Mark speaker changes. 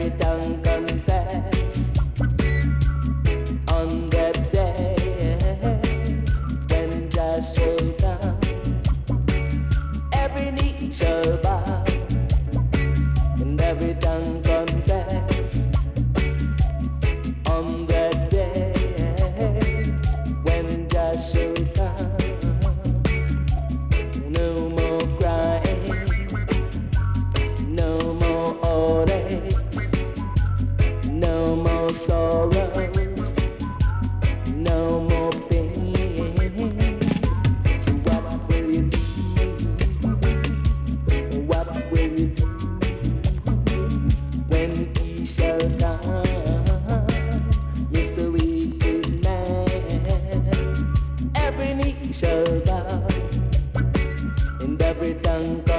Speaker 1: every tongue confess on that day when Jah shall come. Every knee shall bow and every tongue confess on that day when Jah shall come. No more crying, no more heartaches, no more sorrows, no more pain. So what will you do? What will you do when He shall come, Mr. Wicked Man? Every knee shall bow and every tongue